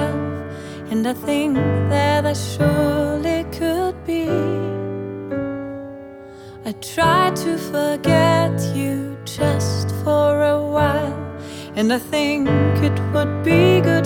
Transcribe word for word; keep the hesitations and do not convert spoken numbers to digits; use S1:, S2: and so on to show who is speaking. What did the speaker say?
S1: myself, and I think that I surely could be. I tried to forget you just for a while, and I think it would be good